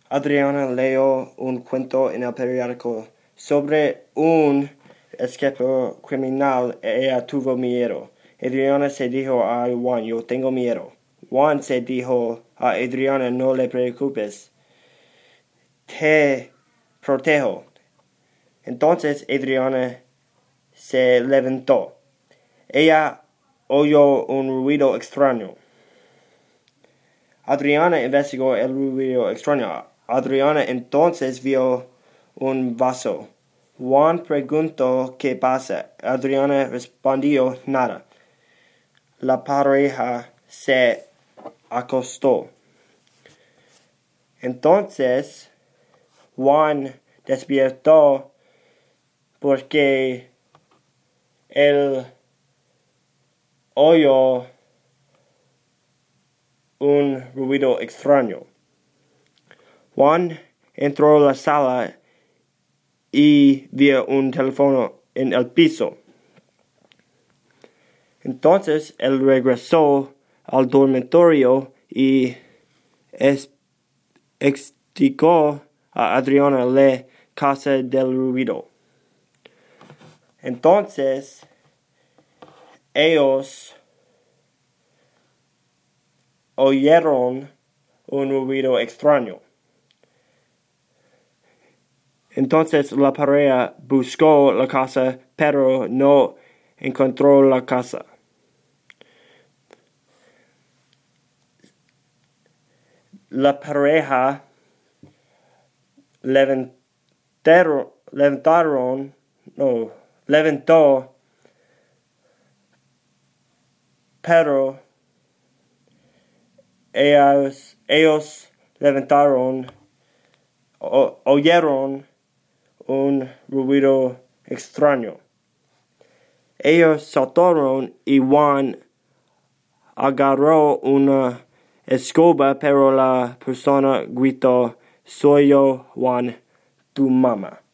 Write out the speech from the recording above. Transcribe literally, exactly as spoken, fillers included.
Adriana leyó un cuento en el periódico sobre un escape criminal. Ella tuvo miedo. Adriana se dijo a Juan, yo tengo miedo. Juan se dijo a Adriana, no le preocupes, te protejo. Entonces Adriana se levantó. Ella oyó un ruido extraño. Adriana investigó el ruido extraño. Adriana entonces vio un vaso. Juan preguntó qué pasa. Adriana respondió nada. La pareja se acostó. Entonces Juan despertó porque él oyó un ruido extraño. Juan entró a la sala y vio un teléfono en el piso. Entonces él regresó al dormitorio y es- explicó a Adriana la causa del ruido. Entonces ellos oyeron un ruido extraño. Entonces la pareja buscó la casa, pero no encontró la casa. La pareja levantaron, levantaron, no, levantó, pero ellos, ellos levantaron, o, oyeron un ruido extraño. Ellos saltaron y Juan agarró una escoba, pero la persona gritó, soy yo, Juan, tu mamá.